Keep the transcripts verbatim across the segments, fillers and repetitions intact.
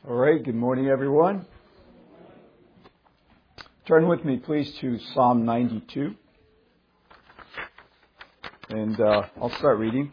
All right, good morning, everyone. Turn with me, please, to Psalm ninety-two. And uh, I'll start reading.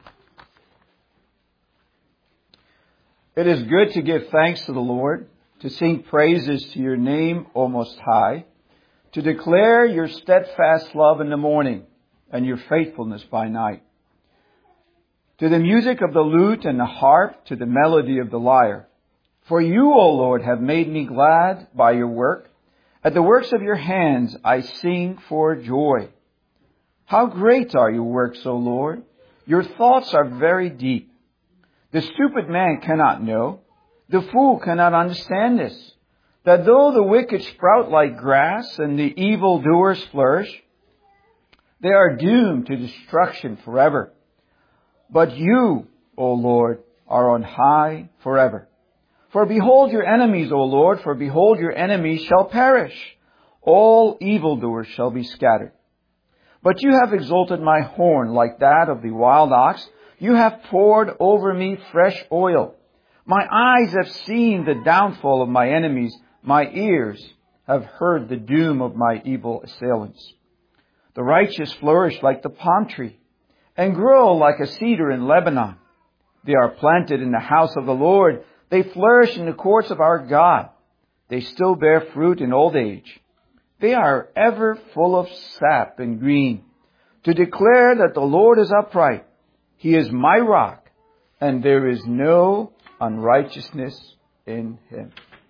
It is good to give thanks to the Lord, to sing praises to your name, O Most High, to declare your steadfast love in the morning and your faithfulness by night. To the music of the lute and the harp, to the melody of the lyre. For you, O Lord, have made me glad by your work. At the works of your hands I sing for joy. How great are your works, O Lord! Your thoughts are very deep. The stupid man cannot know. The fool cannot understand this. That though the wicked sprout like grass and the evildoers flourish, they are doomed to destruction forever. But you, O Lord, are on high forever. For behold your enemies, O Lord, for behold your enemies shall perish. All evildoers shall be scattered. But you have exalted my horn like that of the wild ox. You have poured over me fresh oil. My eyes have seen the downfall of my enemies. My ears have heard the doom of my evil assailants. The righteous flourish like the palm tree and grow like a cedar in Lebanon. They are planted in the house of the Lord. They flourish in the courts of our God. They still bear fruit in old age. They are ever full of sap and green, to declare that the Lord is upright. He is my rock, and there is no unrighteousness in him.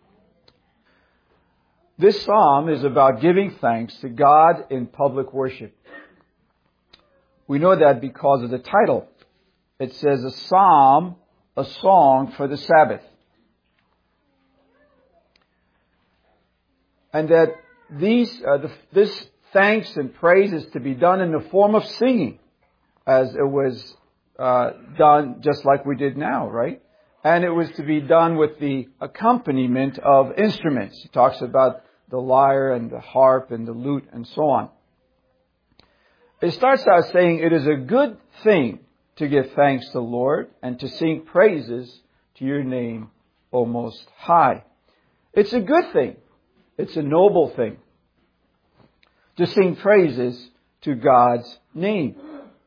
This psalm is about giving thanks to God in public worship. We know that because of the title. It says a psalm, a song for the Sabbath. And that these, uh, the, this thanks and praise is to be done in the form of singing, as it was uh, done just like we did now, right? And it was to be done with the accompaniment of instruments. He talks about the lyre and the harp and the lute and so on. It starts out saying it is a good thing to give thanks to the Lord and to sing praises to your name, O Most High. It's a good thing. It's a noble thing to sing praises to God's name.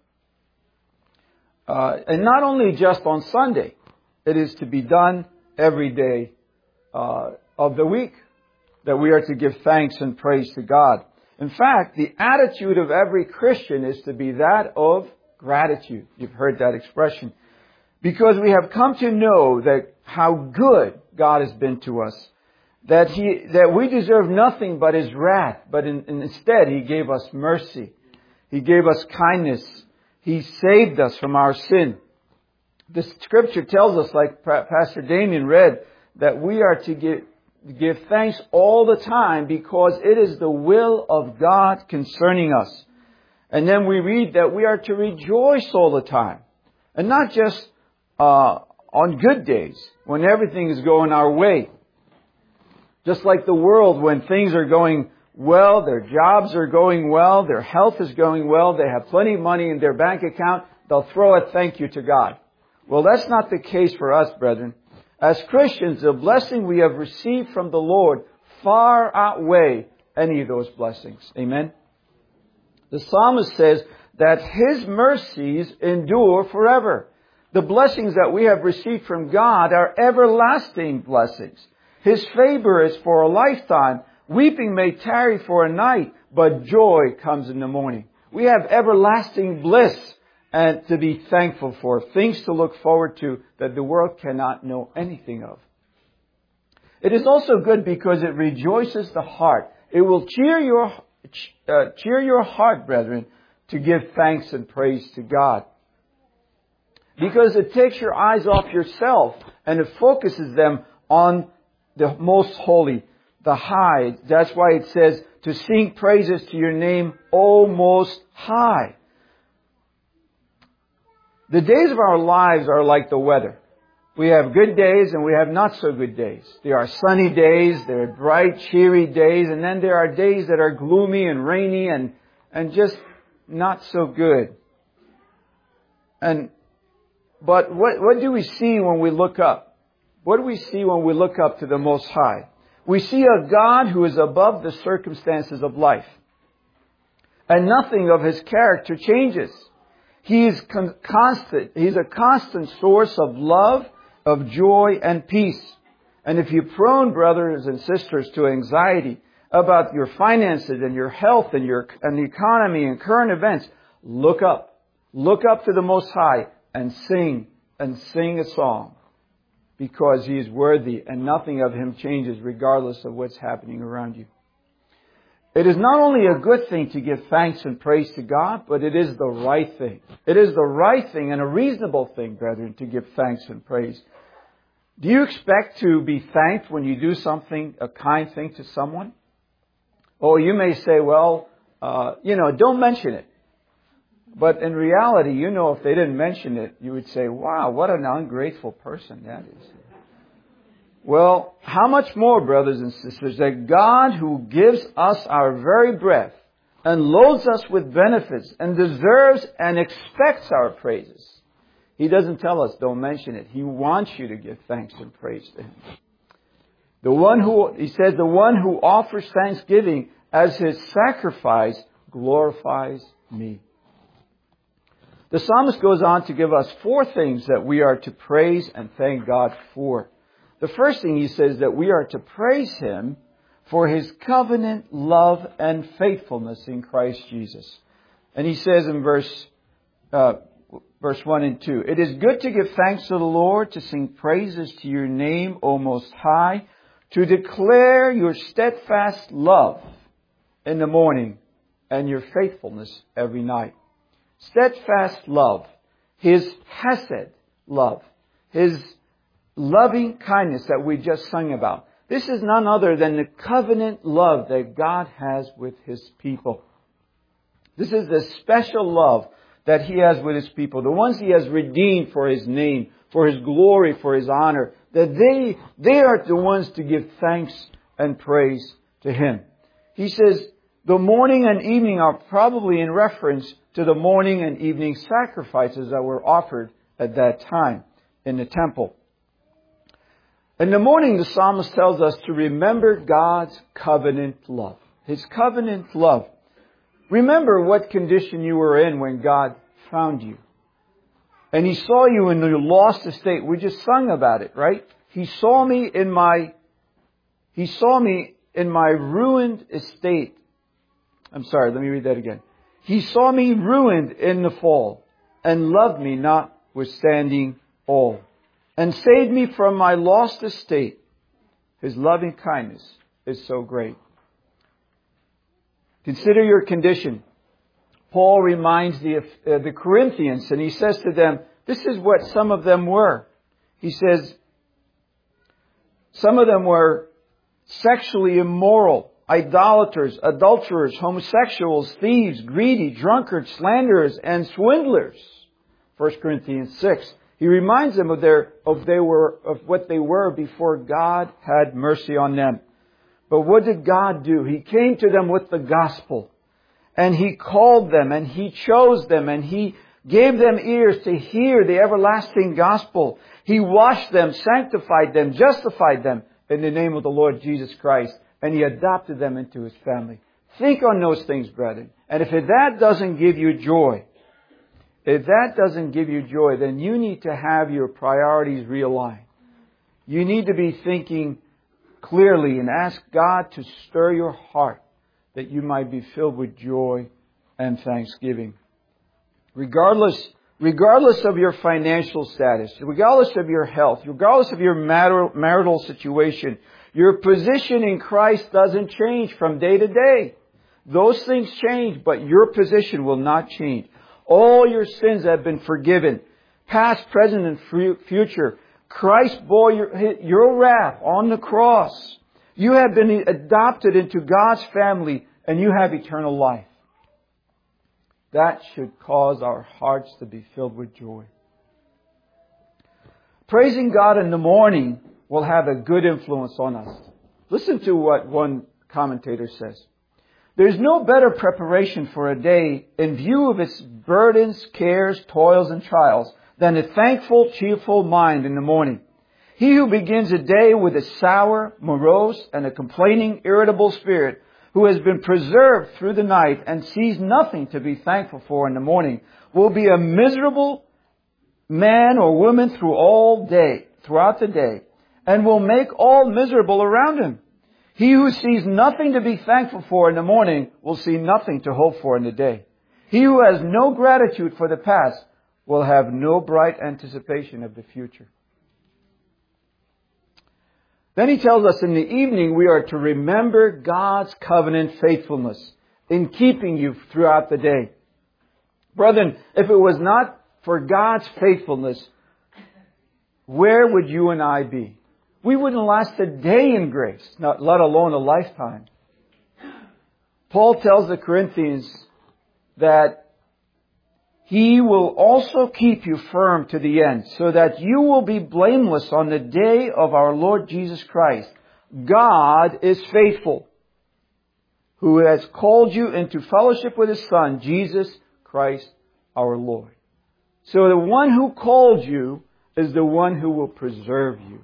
Uh, and not only just on Sunday. It is to be done every day uh, of the week, that we are to give thanks and praise to God. In fact, the attitude of every Christian is to be that of gratitude. You've heard that expression. Because we have come to know that how good God has been to us. That He, that we deserve nothing but His wrath. But in, instead, He gave us mercy. He gave us kindness. He saved us from our sin. The Scripture tells us, like Pastor Damien read, that we are to give, give thanks all the time because it is the will of God concerning us. And then we read that we are to rejoice all the time. And not just uh, on good days, when everything is going our way. Just like the world, when things are going well, their jobs are going well, their health is going well, they have plenty of money in their bank account, they'll throw a thank you to God. Well, that's not the case for us, brethren. As Christians, the blessing we have received from the Lord far outweigh any of those blessings. Amen? The psalmist says that His mercies endure forever. The blessings that we have received from God are everlasting blessings. His favor is for a lifetime. Weeping may tarry for a night, but joy comes in the morning. We have everlasting bliss and to be thankful for, things to look forward to that the world cannot know anything of. It is also good because it rejoices the heart. It will cheer your uh, cheer your heart, brethren, to give thanks and praise to God. Because it takes your eyes off yourself and it focuses them on the most holy, the high. That's why it says to sing praises to your name, O Most High. The days of our lives are like the weather. We have good days and we have not so good days. There are sunny days, there are bright, cheery days, and then there are days that are gloomy and rainy and, and just not so good. And, but what, what do we see when we look up? what do we see when we look up to the Most High? We see a God who is above the circumstances of life. And nothing of His character changes. He is con- constant. He's a constant source of love, of joy, and peace. And if you're prone, brothers and sisters, to anxiety about your finances and your health and your and the economy and current events, look up. Look up to the Most High and sing and sing a song, because He is worthy and nothing of Him changes regardless of what's happening around you. It is not only a good thing to give thanks and praise to God, but it is the right thing. It is the right thing and a reasonable thing, brethren, to give thanks and praise. Do you expect to be thanked when you do something, a kind thing to someone? Or you may say, well, uh, you know, don't mention it. But in reality, you know, if they didn't mention it, you would say, wow, what an ungrateful person that is. Well, how much more, brothers and sisters, that God, who gives us our very breath and loads us with benefits and deserves and expects our praises. He doesn't tell us, don't mention it. He wants you to give thanks and praise to Him. The one who, He says, the one who offers thanksgiving as his sacrifice glorifies me. The psalmist goes on to give us four things that we are to praise and thank God for. The first thing he says that we are to praise Him for His covenant love and faithfulness in Christ Jesus. And he says in verse uh, verse one and two, it is good to give thanks to the Lord, to sing praises to your name, O Most High, to declare your steadfast love in the morning and your faithfulness every night. Steadfast love, His hesed love, His loving kindness that we just sung about. This is none other than the covenant love that God has with His people. This is the special love that He has with His people, the ones He has redeemed for His name, for His glory, for His honor, that they, they are the ones to give thanks and praise to Him. He says the morning and evening are probably in reference to the morning and evening sacrifices that were offered at that time in the temple. In the morning, the psalmist tells us to remember God's covenant love. His covenant love. Remember what condition you were in when God found you. And He saw you in your lost estate. We just sung about it, right? He saw me in my, He saw me in my ruined estate. I'm sorry, let me read that again. He saw me ruined in the fall and loved me notwithstanding all, and saved me from my lost estate. His loving kindness is so great. Consider your condition. Paul reminds the, uh, the Corinthians, and he says to them, this is what some of them were. He says, some of them were sexually immoral, idolaters, adulterers, homosexuals, thieves, greedy, drunkards, slanderers, and swindlers. First Corinthians six. He reminds them of their of they were of what they were before God had mercy on them. But what did God do? He came to them with the gospel, and He called them, and He chose them, and He gave them ears to hear the everlasting gospel. He washed them, sanctified them, justified them in the name of the Lord Jesus Christ, and He adopted them into His family. Think on those things, brethren. And if that doesn't give you joy, if that doesn't give you joy, then you need to have your priorities realigned. You need to be thinking clearly and ask God to stir your heart that you might be filled with joy and thanksgiving. Regardless, regardless of your financial status, regardless of your health, regardless of your marital, marital situation, your position in Christ doesn't change from day to day. Those things change, but your position will not change. All your sins have been forgiven, past, present, and future. Christ bore your, your wrath on the cross. You have been adopted into God's family, and you have eternal life. That should cause our hearts to be filled with joy. Praising God in the morning will have a good influence on us. Listen to what one commentator says. There's no better preparation for a day in view of its burdens, cares, toils, and trials than a thankful, cheerful mind in the morning. He who begins a day with a sour, morose, and a complaining, irritable spirit, who has been preserved through the night and sees nothing to be thankful for in the morning, will be a miserable man or woman through all day, throughout the day, and will make all miserable around him. He who sees nothing to be thankful for in the morning will see nothing to hope for in the day. He who has no gratitude for the past will have no bright anticipation of the future. Then he tells us in the evening we are to remember God's covenant faithfulness in keeping you throughout the day. Brethren, if it was not for God's faithfulness, where would you and I be? We wouldn't last a day in grace, not let alone a lifetime. Paul tells the Corinthians that He will also keep you firm to the end, so that you will be blameless on the day of our Lord Jesus Christ. God is faithful, who has called you into fellowship with His Son, Jesus Christ our Lord. So the one who called you is the one who will preserve you.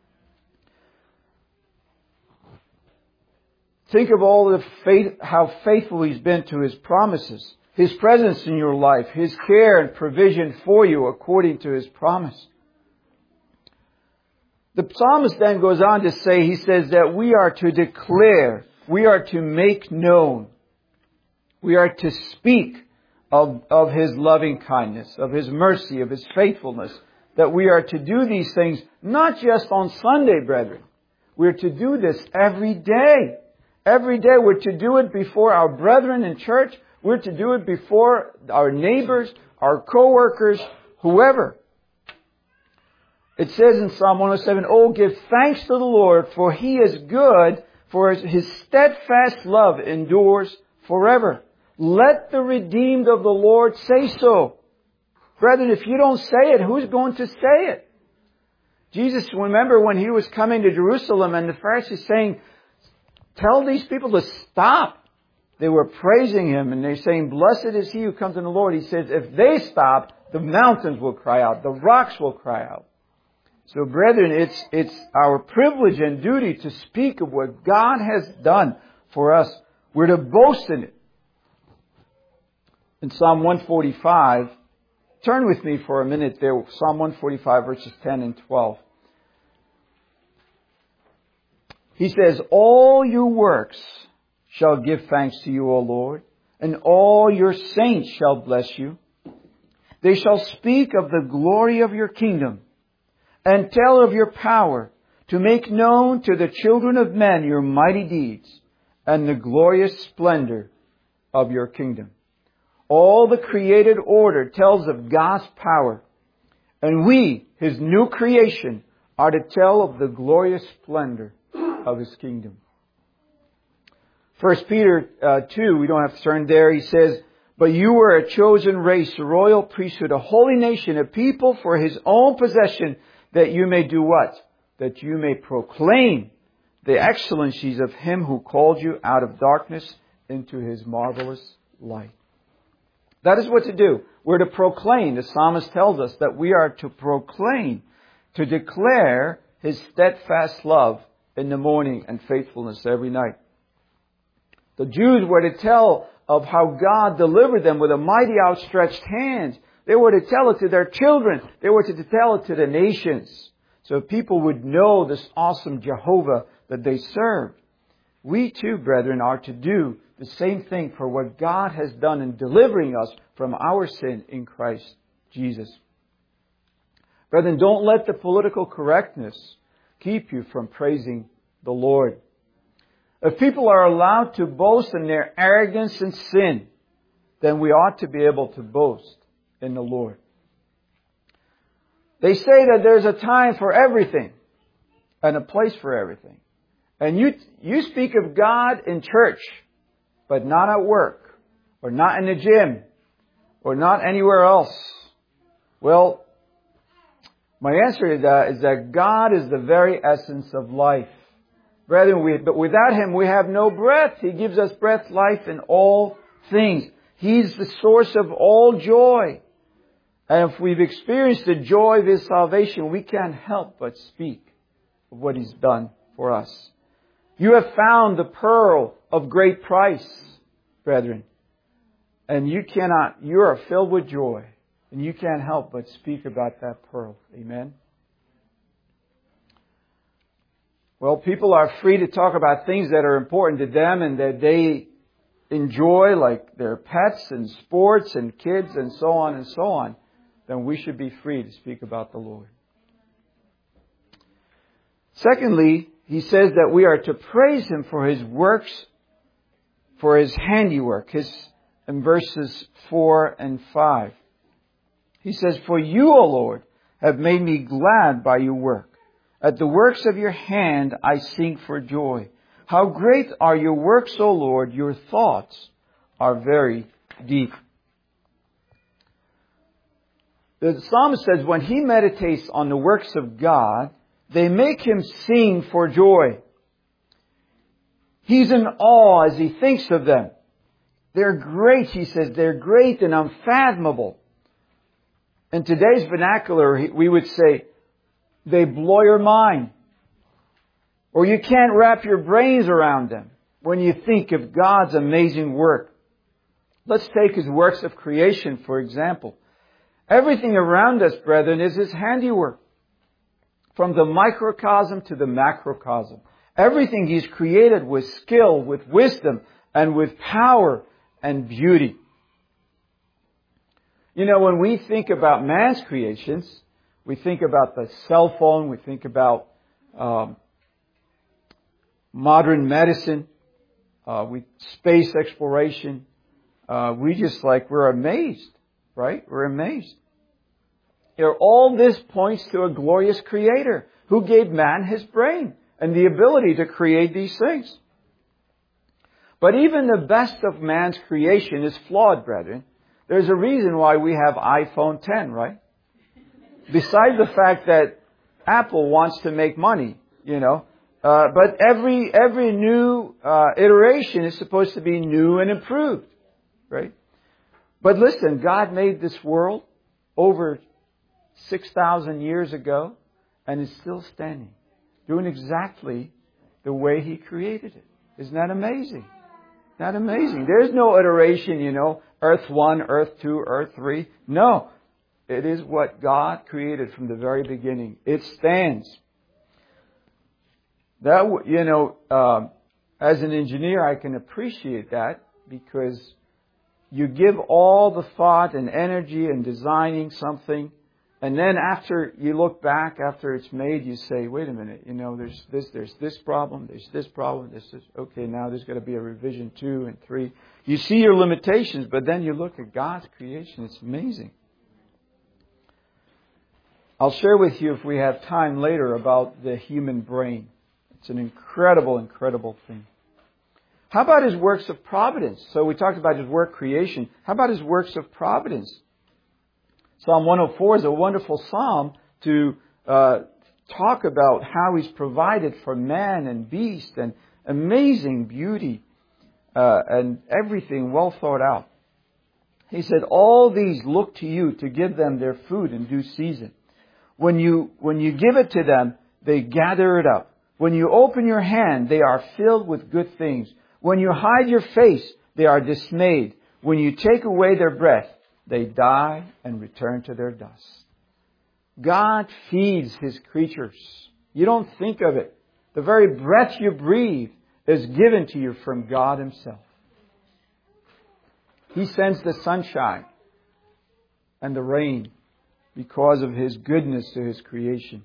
Think of all the faith, how faithful He's been to His promises. His presence in your life, His care and provision for you according to His promise. The psalmist then goes on to say, he says that we are to declare, we are to make known, we are to speak of, of His loving kindness, of His mercy, of His faithfulness, that we are to do these things not just on Sunday, brethren. We're to do this every day. Every day we're to do it before our brethren in church. We're to do it before our neighbors, our co-workers, whoever. It says in Psalm one oh seven, "Oh, give thanks to the Lord, for He is good, for His steadfast love endures forever. Let the redeemed of the Lord say so." Brethren, if you don't say it, who's going to say it? Jesus, remember when He was coming to Jerusalem and the Pharisees saying, "Tell these people to stop." They were praising Him and they're saying, "Blessed is he who comes in the Lord." He says, if they stop, the mountains will cry out, the rocks will cry out. So brethren, it's, it's our privilege and duty to speak of what God has done for us. We're to boast in it. In Psalm one forty-five, turn with me for a minute there, Psalm one forty-five verses ten and twelve. He says, "All your works shall give thanks to you, O Lord, and all your saints shall bless you. They shall speak of the glory of your kingdom and tell of your power, to make known to the children of men your mighty deeds and the glorious splendor of your kingdom." All the created order tells of God's power, and we, His new creation, are to tell of the glorious splendor of His kingdom. First Peter uh, two, we don't have to turn there. He says, "But you were a chosen race, a royal priesthood, a holy nation, a people for His own possession, that you may do what? That you may proclaim the excellencies of Him who called you out of darkness into His marvelous light." That is what to do. We're to proclaim. The psalmist tells us that we are to proclaim, to declare His steadfast love in the morning and faithfulness every night. The Jews were to tell of how God delivered them with a mighty outstretched hand. They were to tell it to their children. They were to tell it to the nations. So people would know this awesome Jehovah that they served. We too, brethren, are to do the same thing for what God has done in delivering us from our sin in Christ Jesus. Brethren, don't let the political correctness keep you from praising the Lord. If people are allowed to boast in their arrogance and sin, then we ought to be able to boast in the Lord. They say that there's a time for everything and a place for everything. And you, you speak of God in church, but not at work, or not in the gym, or not anywhere else. Well, my answer to that is that God is the very essence of life. Brethren, we, but without Him we have no breath. He gives us breath, life in all things. He's the source of all joy. And if we've experienced the joy of His salvation, we can't help but speak of what He's done for us. You have found the pearl of great price, brethren. And you cannot, you are filled with joy. And you can't help but speak about that pearl. Amen. Well, people are free to talk about things that are important to them and that they enjoy, like their pets and sports and kids and so on and so on. Then we should be free to speak about the Lord. Secondly, he says that we are to praise Him for His works, for His handiwork. His, in verses four and five. He says, "For you, O Lord, have made me glad by your work. At the works of your hand I sing for joy. How great are your works, O Lord! Your thoughts are very deep." The psalmist says when he meditates on the works of God, they make him sing for joy. He's in awe as he thinks of them. They're great, he says. They're great and unfathomable. In today's vernacular, we would say, they blow your mind. Or you can't wrap your brains around them when you think of God's amazing work. Let's take His works of creation, for example. Everything around us, brethren, is His handiwork. From the microcosm to the macrocosm. Everything He's created with skill, with wisdom, and with power and beauty. You know, when we think about man's creations, we think about the cell phone, we think about um, modern medicine, uh, we space exploration. Uh, we just like, we're amazed, right? We're amazed. You know, all this points to a glorious Creator who gave man his brain and the ability to create these things. But even the best of man's creation is flawed, brethren. There's a reason why we have iPhone ten, right? Besides the fact that Apple wants to make money, you know. Uh, but every every new uh, iteration is supposed to be new and improved, right? But listen, God made this world over six thousand years ago and is still standing, doing exactly the way He created it. Isn't that amazing? Isn't that amazing? There's no iteration, you know, Earth one, Earth two, Earth three. No. It is what God created from the very beginning. It stands. That, you know, um, as an engineer, I can appreciate that because you give all the thought and energy in designing something, and then after you look back, after it's made, you say, wait a minute, you know, there's this, there's this problem, there's this problem, there's this, okay, now there's got to be a revision two and three. You see your limitations, but then you look at God's creation. It's amazing. I'll share with you, if we have time later, about the human brain. It's an incredible, incredible thing. How about His works of providence? So we talked about His work creation. How about His works of providence? Psalm one oh four is a wonderful psalm to uh, talk about how He's provided for man and beast and amazing beauty uh, and everything well thought out. He said, all these look to you to give them their food in due season. When you, when you give it to them, they gather it up. When you open your hand, they are filled with good things. When you hide your face, they are dismayed. When you take away their breath, they die and return to their dust. God feeds His creatures. You don't think of it. The very breath you breathe is given to you from God Himself. He sends the sunshine and the rain because of His goodness to His creation.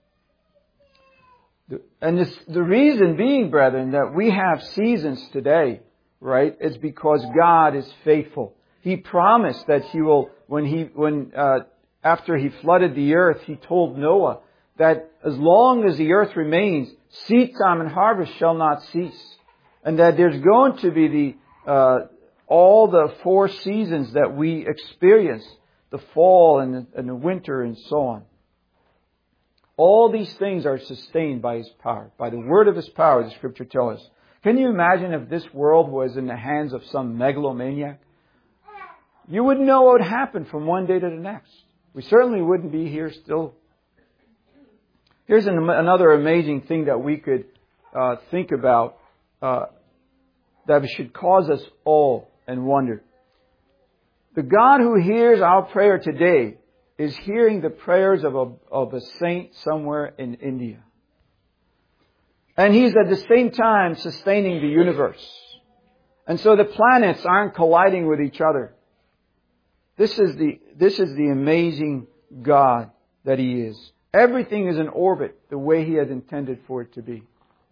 And this, the reason being, brethren, that we have seasons today, right, is because God is faithful. He promised that He will, when He, when, uh, after He flooded the earth, He told Noah that as long as the earth remains, seed time and harvest shall not cease. And that there's going to be the, uh, all the four seasons that we experience, the fall and the, and the winter and so on. All these things are sustained by His power, by the word of His power, the Scripture tells us. Can you imagine if this world was in the hands of some megalomaniac? You wouldn't know what would happen from one day to the next. We certainly wouldn't be here still. Here's an, another amazing thing that we could uh, think about uh, that should cause us awe and wonder. The God who hears our prayer today is hearing the prayers of a, of a saint somewhere in India. And He's at the same time sustaining the universe. And so the planets aren't colliding with each other. This is the, this is the amazing God that He is. Everything is in orbit the way He has intended for it to be.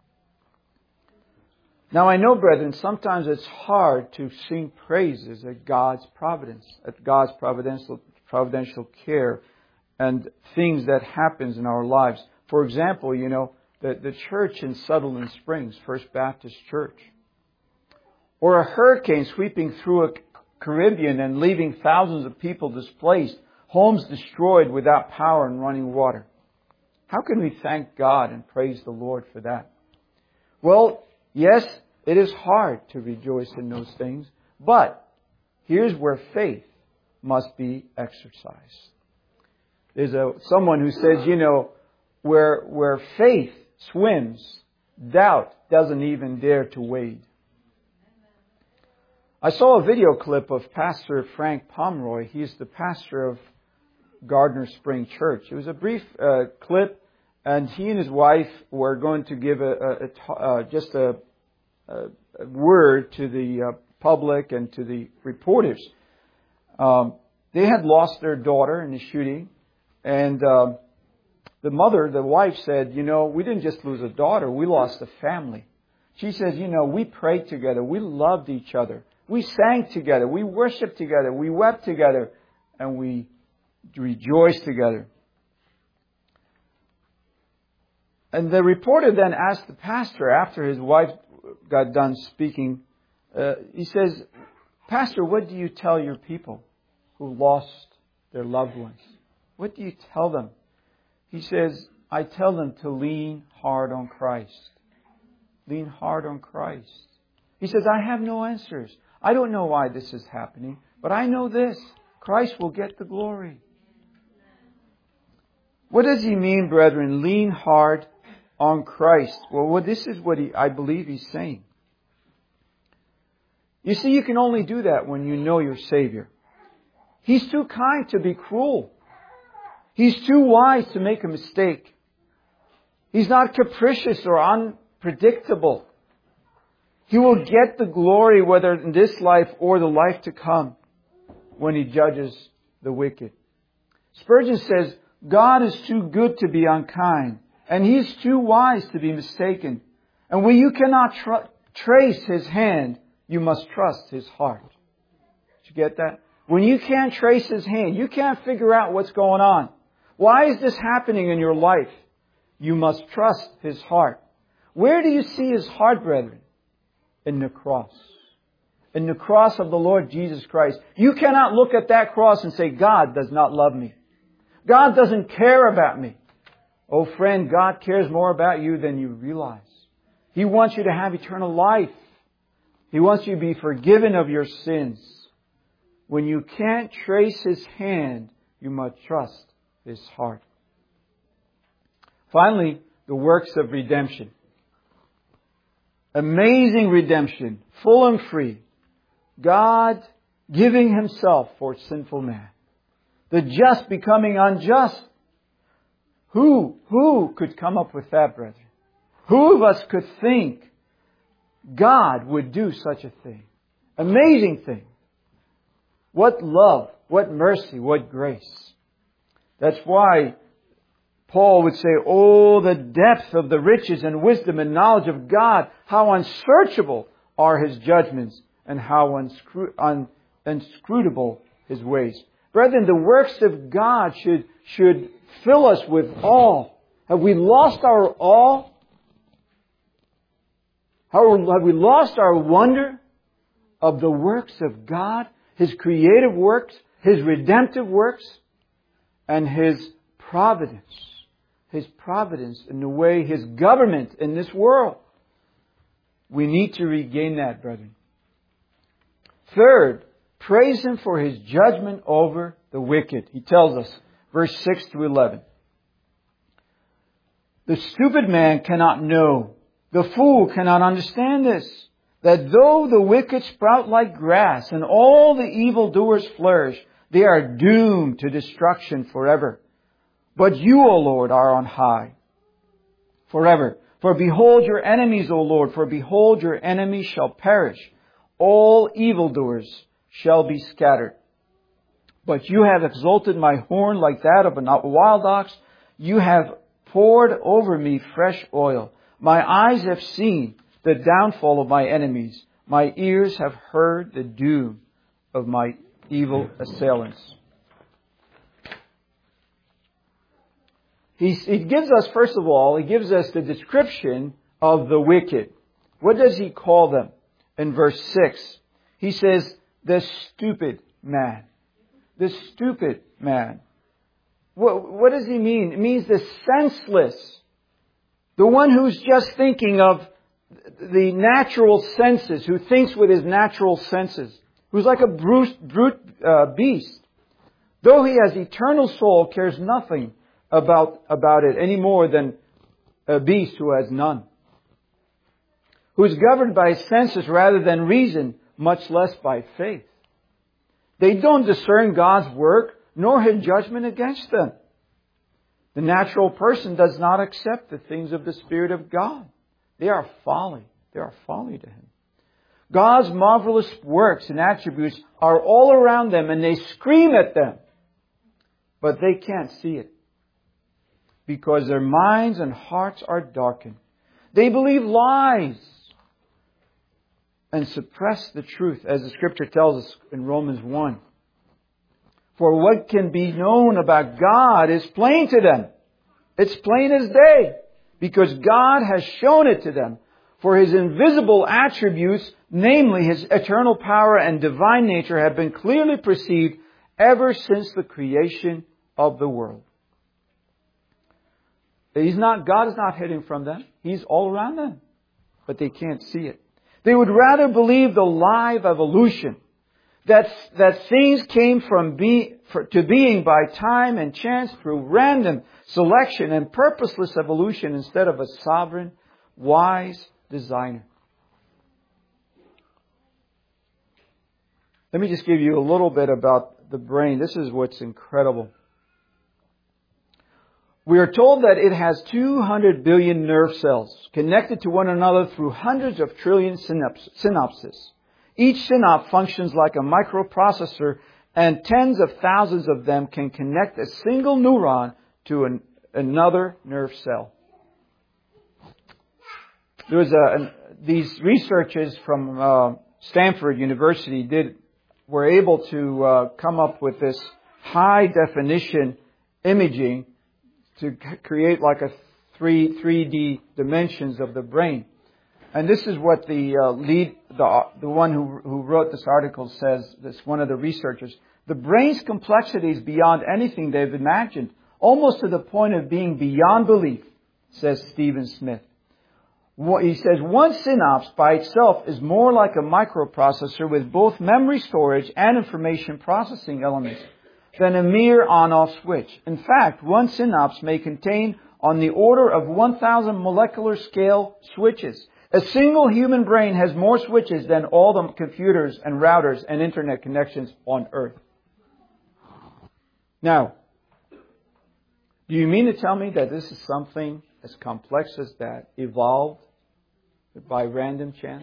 Now I know, brethren, sometimes it's hard to sing praises at God's providence, at God's providential, providential care and things that happens in our lives. For example, you know, the, the church in Sutherland Springs, First Baptist Church. Or a hurricane sweeping through a Caribbean and leaving thousands of people displaced, homes destroyed without power and running water. How can we thank God and praise the Lord for that? Well, yes, it is hard to rejoice in those things, but here's where faith must be exercised. There's a someone who says, you know, where where faith swims, doubt doesn't even dare to wade. I saw a video clip of Pastor Frank Pomeroy. He's the pastor of Gardner Spring Church. It was a brief uh, clip, and he and his wife were going to give a, a, a uh, just a, a word to the uh, public and to the reporters. Um, they had lost their daughter in the shooting, and uh, the mother, the wife, said, "You know, we didn't just lose a daughter; we lost a family." She says, "You know, we prayed together, we loved each other." We sang together, we worshiped together, we wept together, and we rejoiced together. And the reporter then asked the pastor, after his wife got done speaking, uh, he says, "Pastor, what do you tell your people who lost their loved ones? What do you tell them?" He says, "I tell them to lean hard on Christ. Lean hard on Christ." He says, "I have no answers. I don't know why this is happening, but I know this. Christ will get the glory." What does he mean, brethren? Lean hard on Christ. Well, well this is what he, I believe he's saying. You see, you can only do that when you know your Savior. He's too kind to be cruel. He's too wise to make a mistake. He's not capricious or unpredictable. He will get the glory whether in this life or the life to come when He judges the wicked. Spurgeon says, God is too good to be unkind, and He is too wise to be mistaken. And when you cannot tr- trace His hand, you must trust His heart. Did you get that? When you can't trace His hand, you can't figure out what's going on. Why is this happening in your life? You must trust His heart. Where do you see His heart, brethren? In the cross. In the cross of the Lord Jesus Christ. You cannot look at that cross and say, God does not love me. God doesn't care about me. Oh friend, God cares more about you than you realize. He wants you to have eternal life. He wants you to be forgiven of your sins. When you can't trace His hand, you must trust His heart. Finally, the works of redemption. Amazing redemption, full and free. God giving Himself for sinful man. The just becoming unjust. Who, who could come up with that, brethren? Who of us could think God would do such a thing? Amazing thing. What love, what mercy, what grace. That's why Paul would say, "Oh, the depth of the riches and wisdom and knowledge of God, how unsearchable are His judgments and how unscru- un- inscrutable His ways." Brethren, the works of God should, should fill us with awe. Have we lost our awe? How, have we lost our wonder of the works of God, His creative works, His redemptive works, and His providence? His providence in the way His government in this world. We need to regain that, brethren. Third, praise Him for His judgment over the wicked. He tells us, verse six through eleven. The stupid man cannot know, the fool cannot understand this, that though the wicked sprout like grass and all the evildoers flourish, they are doomed to destruction forever. But you, O Lord, are on high forever. For behold your enemies, O Lord, for behold your enemies shall perish. All evildoers shall be scattered. But you have exalted my horn like that of a wild ox. You have poured over me fresh oil. My eyes have seen the downfall of my enemies. My ears have heard the doom of my evil assailants. He, he gives us, first of all, he gives us the description of the wicked. What does he call them? In verse six, he says, the stupid man. The stupid man. What, what does he mean? It means the senseless. The one who's just thinking of the natural senses, who thinks with his natural senses, who's like a brute, brute uh, beast. Though he has eternal soul, cares nothing about, about it any more than a beast who has none. Who is governed by his senses rather than reason, much less by faith. They don't discern God's work, nor his judgment against them. The natural person does not accept the things of the Spirit of God. They are folly. They are folly to him. God's marvelous works and attributes are all around them and they scream at them. But they can't see it. Because their minds and hearts are darkened. They believe lies and suppress the truth, as the Scripture tells us in Romans one. For what can be known about God is plain to them. It's plain as day, because God has shown it to them. For His invisible attributes, namely His eternal power and divine nature, have been clearly perceived ever since the creation of the world. He's not, God is not hidden from them. He's all around them. But they can't see it. They would rather believe the lie of evolution. That, that things came from be, for, to being by time and chance through random selection and purposeless evolution instead of a sovereign, wise designer. Let me just give you a little bit about the brain. This is what's incredible. We are told that it has two hundred billion nerve cells connected to one another through hundreds of trillion synapses. Each synapse functions like a microprocessor, and tens of thousands of them can connect a single neuron to an, another nerve cell. There was a, an, these researchers from uh, Stanford University did were able to uh, come up with this high definition imaging to create like a three three D dimensions of the brain. And this is what the uh, lead, the the one who who wrote this article says. This one of the researchers. The brain's complexity is beyond anything they've imagined, almost to the point of being beyond belief, says Stephen Smith. He says one synapse by itself is more like a microprocessor with both memory storage and information processing elements than a mere on-off switch. In fact, one synapse may contain on the order of one thousand molecular scale switches. A single human brain has more switches than all the computers and routers and internet connections on Earth. Now, do you mean to tell me that this is something as complex as that evolved by random chance?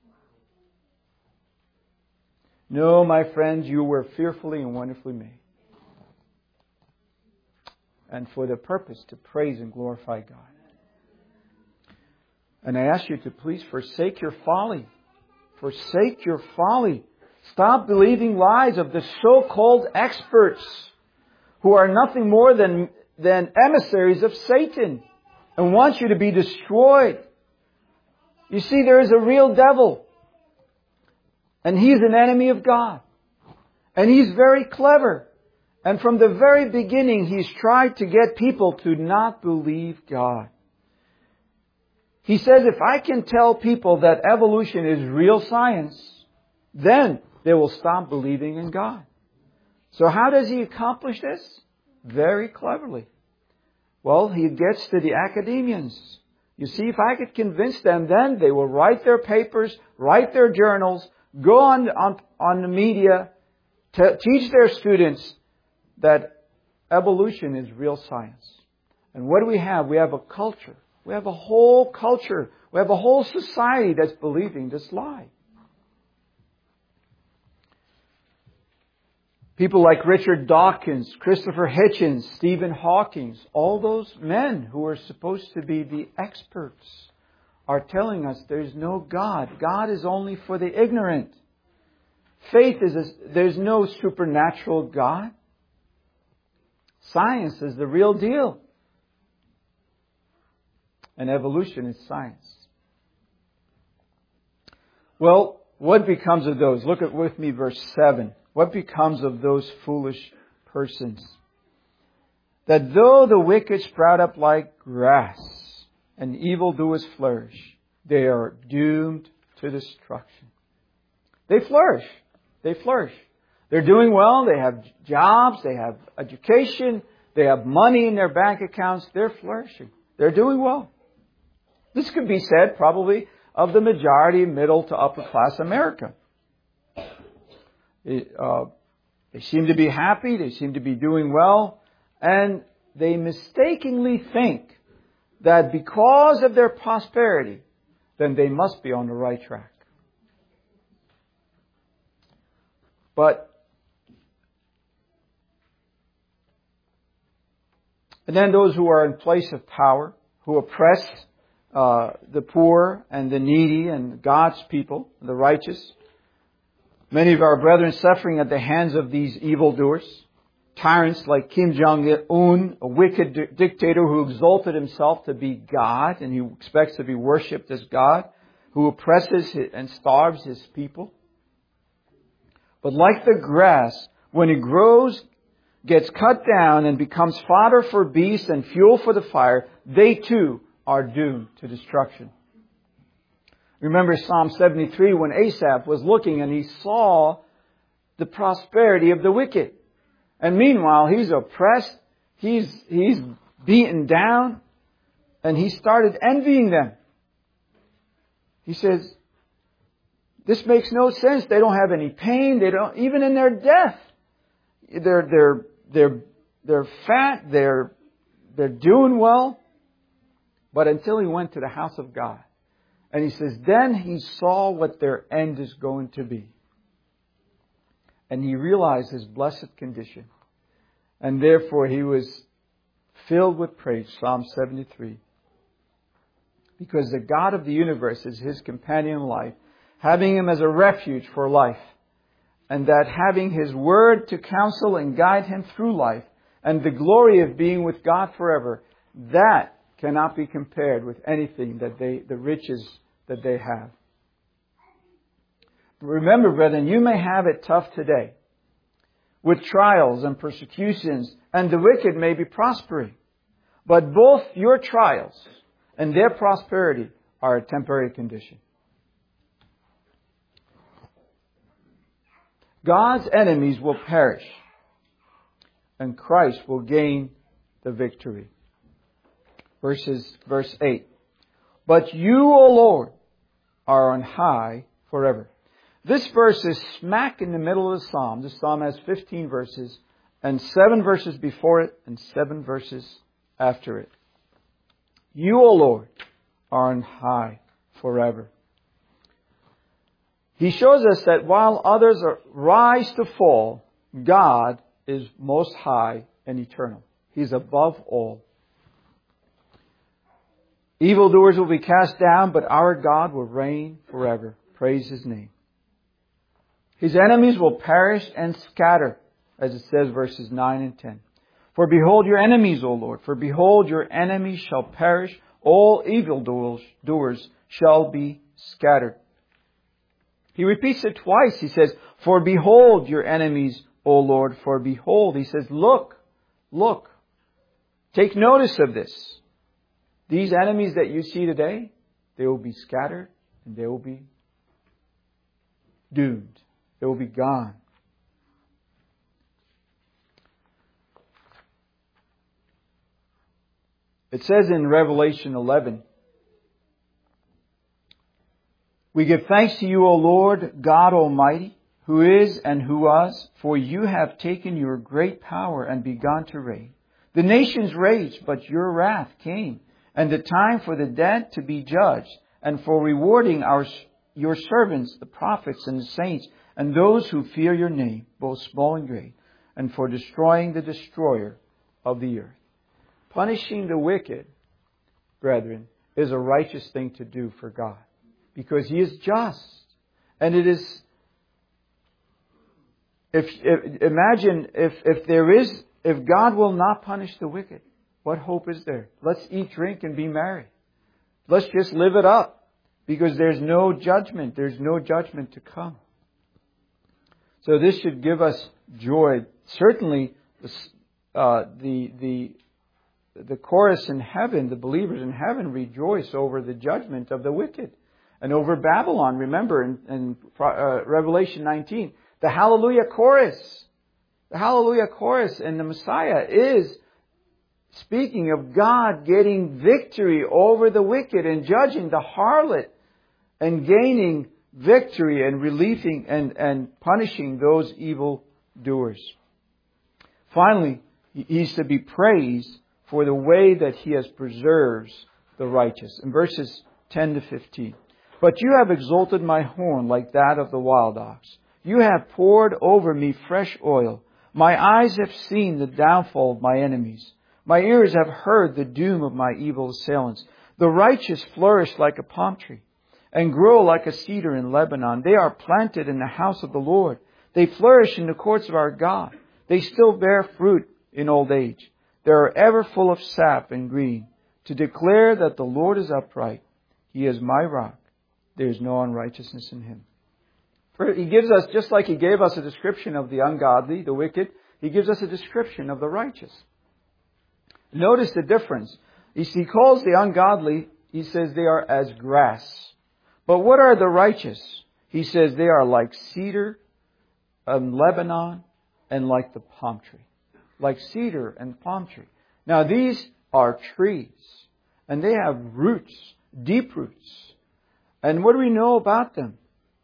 No, my friends, you were fearfully and wonderfully made. And for the purpose to praise and glorify God. And I ask you to please forsake your folly. Forsake your folly. Stop believing lies of the so-called experts who are nothing more than, than emissaries of Satan and want you to be destroyed. You see, there is a real devil. And he's an enemy of God. And he's very clever. And from the very beginning, he's tried to get people to not believe God. He says, if I can tell people that evolution is real science, then they will stop believing in God. So how does he accomplish this? very cleverly. Well, he gets to the academians. You see, if I could convince them, then they will write their papers, write their journals, go on, on, on the media, to teach their students that evolution is real science. And what do we have? We have a culture. We have a whole culture. We have a whole society that's believing this lie. People like Richard Dawkins, Christopher Hitchens, Stephen Hawking, all those men who are supposed to be the experts are telling us there's no God. God is only for the ignorant. Faith is, a, there's no supernatural God. Science is the real deal. And evolution is science. Well, what becomes of those? Look at with me verse seven. What becomes of those foolish persons? That though the wicked sprout up like grass and evildoers flourish, they are doomed to destruction. They flourish. They flourish. They're doing well. They have jobs. They have education. They have money in their bank accounts. They're flourishing. They're doing well. This could be said probably of the majority middle to upper class America. It, uh, they seem to be happy. They seem to be doing well. And they mistakenly think that because of their prosperity, then they must be on the right track. But, and then those who are in place of power, who oppress uh, the poor and the needy and God's people, the righteous. Many of our brethren suffering at the hands of these evildoers. Tyrants like Kim Jong-un, a wicked di- dictator who exalted himself to be God and he expects to be worshipped as God, who oppresses and starves his people. But like the grass, when it grows, gets cut down and becomes fodder for beasts and fuel for the fire, they too are doomed to destruction. Remember Psalm seventy-three when Asaph was looking and he saw the prosperity of the wicked. And meanwhile, he's oppressed, he's, he's beaten down, and he started envying them. He says, this makes no sense. They don't have any pain. They don't, even in their death, they're, they're, they're, they're fat. They're, they're doing well. But until he went to the house of God. And he says, then he saw what their end is going to be. And he realized his blessed condition. And therefore he was filled with praise. Psalm seventy-three. Because the God of the universe is his companion in life. Having him as a refuge for life. And that having his word to counsel and guide him through life. And the glory of being with God forever. That cannot be compared with anything that they, the riches that they have. Remember, brethren, you may have it tough today with trials and persecutions, and the wicked may be prospering. But both your trials and their prosperity are a temporary condition. God's enemies will perish, and Christ will gain the victory. Verses, verse eight. But you, O Lord, are on high forever. This verse is smack in the middle of the psalm. This psalm has fifteen verses, and seven verses before it, and seven verses after it. You, O Lord, are on high forever. He shows us that while others are rise to fall, God is most high and eternal. He's above all. Evildoers will be cast down, but our God will reign forever. Praise His name. His enemies will perish and scatter, as it says verses nine and ten. For behold your enemies, O Lord, for behold your enemies shall perish, all evildoers shall be scattered. He repeats it twice. He says, for behold your enemies, O Lord, for behold. He says, look, look. Take notice of this. These enemies that you see today, they will be scattered and they will be doomed. They will be gone. It says in Revelation eleven, "We give thanks to you, O Lord, God Almighty, who is and who was, for you have taken your great power and begun to reign. The nations raged, but your wrath came, and the time for the dead to be judged, and for rewarding our your servants, the prophets and the saints, and those who fear your name, both small and great, and for destroying the destroyer of the earth." Punishing the wicked, brethren, is a righteous thing to do for God, because He is just. And it is, if, if imagine if, if there is, if God will not punish the wicked, what hope is there? Let's eat, drink, and be merry. Let's just live it up, because there's no judgment. There's no judgment to come. So this should give us joy. Certainly, uh, the the the chorus in heaven, the believers in heaven, rejoice over the judgment of the wicked and over Babylon. Remember in, in uh, Revelation nineteen, the Hallelujah chorus, the Hallelujah chorus, and the Messiah is speaking of God getting victory over the wicked and judging the harlot and gaining victory and relieving and, and punishing those evil doers. Finally, He's to be praised for the way that He has preserves the righteous. In verses ten to fifteen. "But you have exalted my horn like that of the wild ox. You have poured over me fresh oil. My eyes have seen the downfall of my enemies. My ears have heard the doom of my evil assailants. The righteous flourish like a palm tree and grow like a cedar in Lebanon. They are planted in the house of the Lord. They flourish in the courts of our God. They still bear fruit in old age. They are ever full of sap and green, to declare that the Lord is upright. He is my rock. There is no unrighteousness in Him." For He gives us, just like He gave us a description of the ungodly, the wicked, He gives us a description of the righteous. Notice the difference. He calls the ungodly, He says they are as grass. But what are the righteous? He says they are like cedar and Lebanon and like the palm tree. Like cedar and palm tree. Now these are trees, and they have roots, deep roots. And what do we know about them?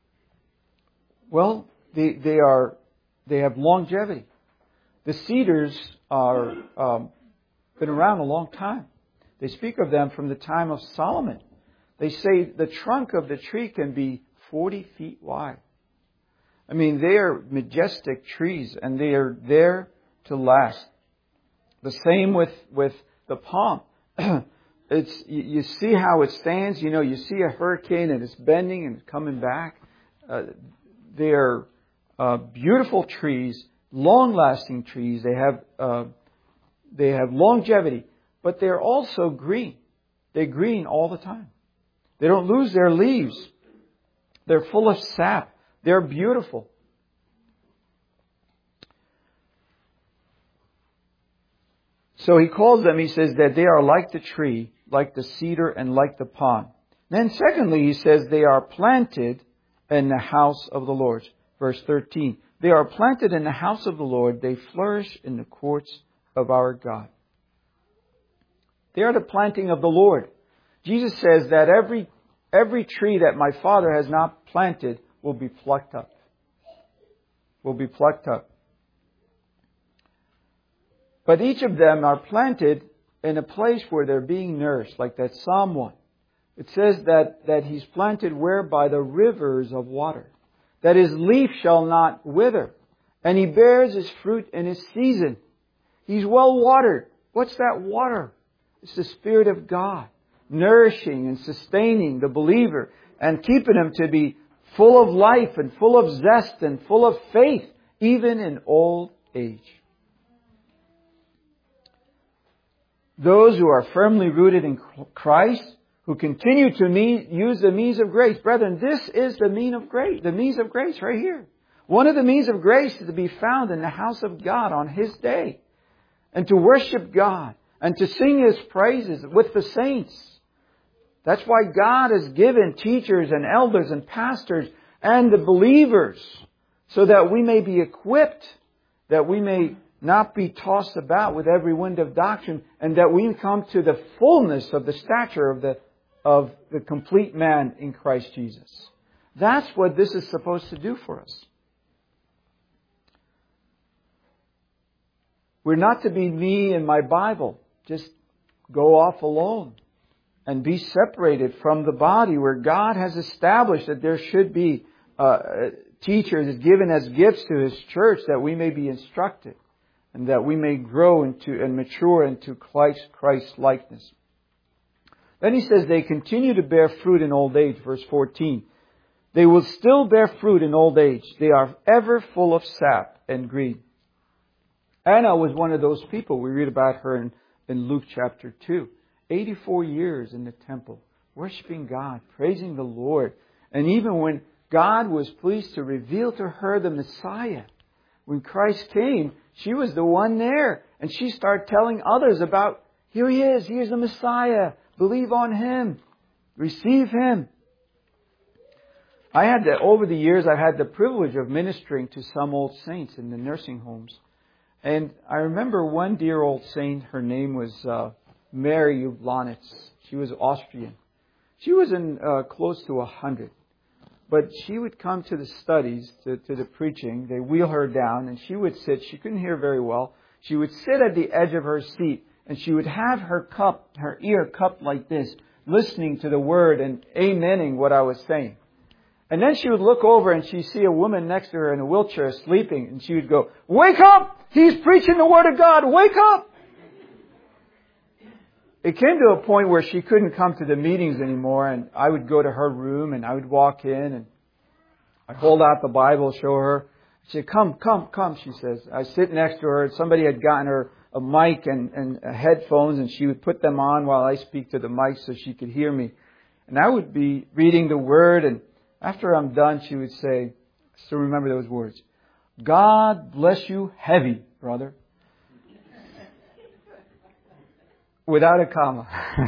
Well, they they are they have longevity. The cedars are um, been around a long time. They speak of them from the time of Solomon. They say the trunk of the tree can be forty feet wide. I mean, they are majestic trees, and they are there to last. The same with, with the palm. It's, you, you see how it stands. You know, you see a hurricane and it's bending and it's coming back. Uh, they're uh, beautiful trees, long-lasting trees. They have uh, they have longevity, but they're also green. They're green all the time. They don't lose their leaves. They're full of sap. They're beautiful. So He calls them, He says that they are like the tree, like the cedar, and like the palm. Then secondly, He says they are planted in the house of the Lord. Verse thirteen. They are planted in the house of the Lord. They flourish in the courts of our God. They are the planting of the Lord. Jesus says that every, every tree that my Father has not planted will be plucked up. Will be plucked up. But each of them are planted in a place where they're being nourished, like that Psalm one. It says that, that He's planted where? By the rivers of water. That His leaf shall not wither, and He bears His fruit in His season. He's well watered. What's that water? It's the Spirit of God, nourishing and sustaining the believer and keeping him to be full of life and full of zest and full of faith, even in old age. Those who are firmly rooted in Christ, who continue to mean, use the means of grace. Brethren, this is the mean of grace, the means of grace right here. One of the means of grace is to be found in the house of God on His day, and to worship God, and to sing His praises with the saints. That's why God has given teachers and elders and pastors and the believers, so that we may be equipped, that we may not be tossed about with every wind of doctrine, and that we come to the fullness of the stature of the, of the complete man in Christ Jesus. That's what this is supposed to do for us. We're not to be me and my Bible. Just go off alone and be separated from the body, where God has established that there should be uh, teachers given as gifts to His church, that we may be instructed and that we may grow into and mature into Christ, Christ's likeness. Then he says they continue to bear fruit in old age, verse fourteen. They will still bear fruit in old age. They are ever full of sap and green. Anna was one of those people. We read about her in, in Luke chapter two. eighty-four years in the temple, worshiping God, praising the Lord. And even when God was pleased to reveal to her the Messiah, when Christ came, she was the one there. And she started telling others about, here He is, He is the Messiah. Believe on Him. Receive Him. I had the, over the years, I've had the privilege of ministering to some old saints in the nursing homes. And I remember one dear old saint, her name was uh, Mary Ublanitz. She was Austrian. She was in uh, close to a hundred. But she would come to the studies, to, to the preaching. They wheel her down and she would sit. She couldn't hear very well. She would sit at the edge of her seat and she would have her cup, her ear cupped like this, listening to the word and amening what I was saying. And then she would look over and she'd see a woman next to her in a wheelchair sleeping. And she would go, "Wake up! He's preaching the Word of God! Wake up!" It came to a point where she couldn't come to the meetings anymore. And I would go to her room and I would walk in and I'd hold out the Bible, show her. She'd say, "Come, come, come," she says. I sit next to her. Somebody had gotten her a mic and, and headphones and she would put them on while I speak to the mic so she could hear me. And I would be reading the Word, and after I'm done, she would say, I still remember those words, "God bless you heavy, brother." Without a comma.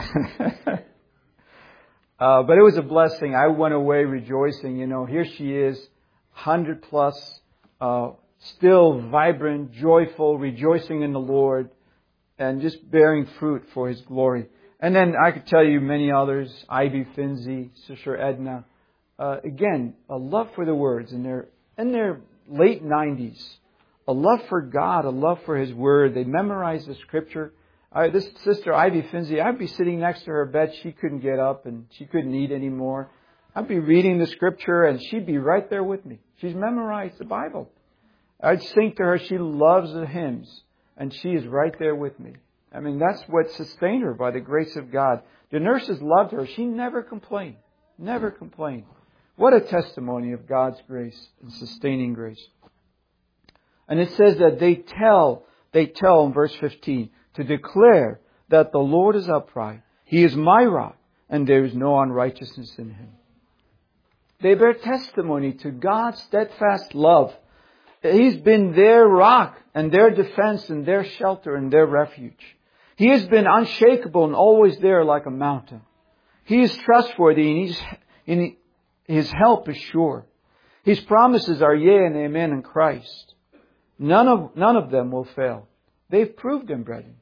uh, but it was a blessing. I went away rejoicing. You know, here she is, one hundred plus, uh, still vibrant, joyful, rejoicing in the Lord, and just bearing fruit for His glory. And then I could tell you many others, Ivy Finzi, Sister Edna. Uh, again, a love for the words in their, in their late nineties. A love for God, a love for His Word. They memorized the Scripture. I, this Sister Ivy Finzi, I'd be sitting next to her bed. She couldn't get up and she couldn't eat anymore. I'd be reading the Scripture and she'd be right there with me. She's memorized the Bible. I'd sing to her. She loves the hymns and she is right there with me. I mean, that's what sustained her by the grace of God. The nurses loved her. She never complained. Never complained. What a testimony of God's grace and sustaining grace. And it says that they tell, they tell in verse fifteen, to declare that the Lord is upright. He is my rock, and there is no unrighteousness in Him. They bear testimony to God's steadfast love. He's been their rock and their defense and their shelter and their refuge. He has been unshakable and always there like a mountain. He is trustworthy and he's, and His help is sure. His promises are yea and amen in Christ. None of, none of them will fail. They've proved them, brethren.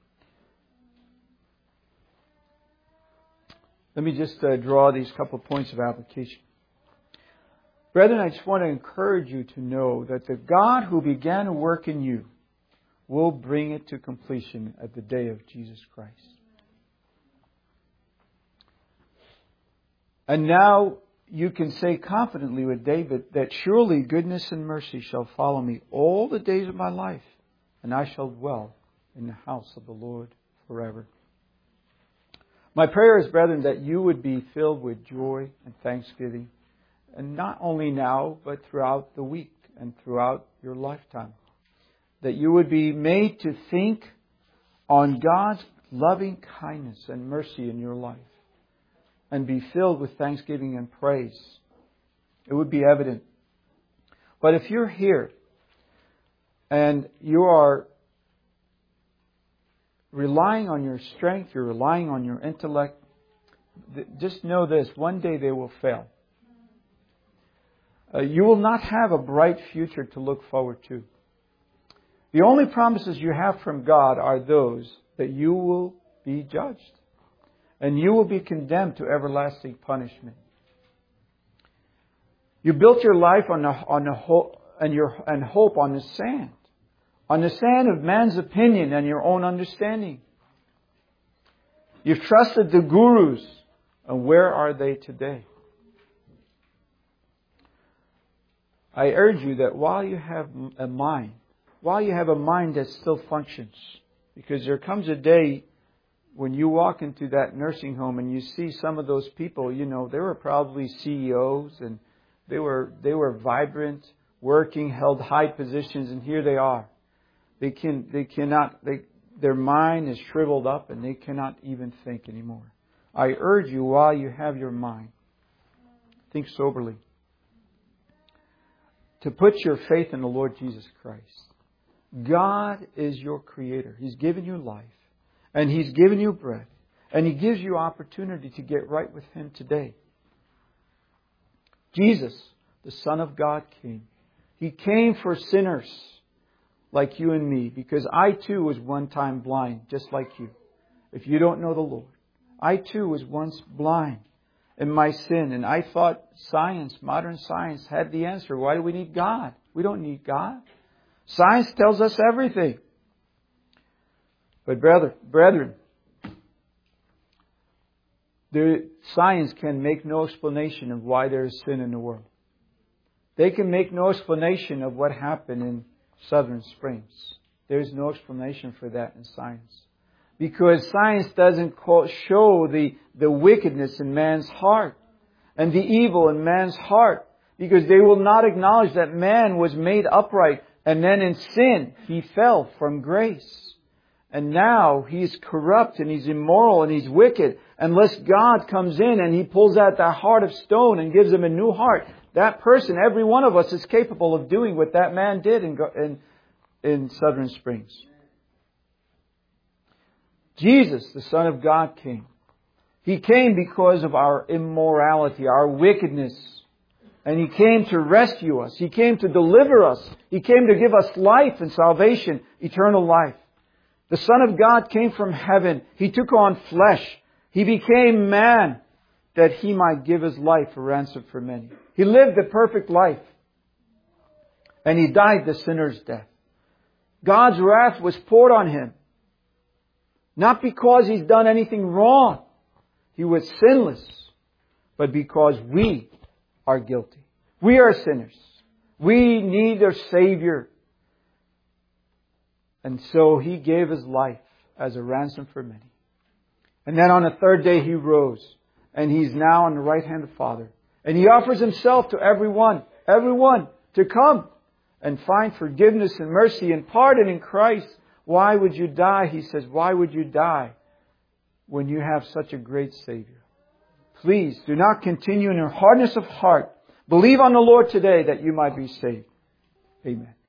Let me just uh, draw these couple points of application. Brethren, I just want to encourage you to know that the God who began a work in you will bring it to completion at the day of Jesus Christ. And now you can say confidently with David that surely goodness and mercy shall follow me all the days of my life, and I shall dwell in the house of the Lord forever. My prayer is, brethren, that you would be filled with joy and thanksgiving, and not only now, but throughout the week and throughout your lifetime. That you would be made to think on God's loving kindness and mercy in your life, and be filled with thanksgiving and praise. It would be evident. But if you're here and you are relying on your strength, you're relying on your intellect, just know this, one day they will fail. Uh, you will not have a bright future to look forward to. The only promises you have from God are those that you will be judged. And you will be condemned to everlasting punishment. You built your life on the, on the hope, and your and hope on the sand. On the sand of man's opinion and your own understanding. You've trusted the gurus. And where are they today? I urge you that while you have a mind, while you have a mind that still functions, because there comes a day when you walk into that nursing home and you see some of those people, you know, they were probably C E Os and they were they were vibrant, working, held high positions, and here they are. They can they cannot they their mind is shriveled up and they cannot even think anymore. I urge you, while you have your mind, think soberly, to put your faith in the Lord Jesus Christ. God is your Creator. He's given you life. And He's given you breath. And He gives you opportunity to get right with Him today. Jesus, the Son of God, came. He came for sinners like you and me. Because I too was one time blind, just like you. If you don't know the Lord. I too was once blind in my sin. And I thought science, modern science, had the answer. Why do we need God? We don't need God. Science tells us everything. But brother, brethren, the science can make no explanation of why there is sin in the world. They can make no explanation of what happened in Southern Springs. There is no explanation for that in science. Because science doesn't show the, the wickedness in man's heart and the evil in man's heart. Because they will not acknowledge that man was made upright and then in sin he fell from grace. And now he's corrupt and he's immoral and he's wicked. Unless God comes in and He pulls out that heart of stone and gives him a new heart, that person, every one of us, is capable of doing what that man did in, in, in Southern Springs. Jesus, the Son of God, came. He came because of our immorality, our wickedness. And He came to rescue us. He came to deliver us. He came to give us life and salvation, eternal life. The Son of God came from heaven. He took on flesh. He became man that He might give His life a ransom for many. He lived the perfect life. And He died the sinner's death. God's wrath was poured on Him. Not because He's done anything wrong. He was sinless. But because we are guilty. We are sinners. We need a Savior. And so He gave His life as a ransom for many. And then on the third day He rose. And He's now on the right hand of the Father. And He offers Himself to everyone, everyone to come and find forgiveness and mercy and pardon in Christ. Why would you die? He says, why would you die when you have such a great Savior? Please do not continue in your hardness of heart. Believe on the Lord today that you might be saved. Amen.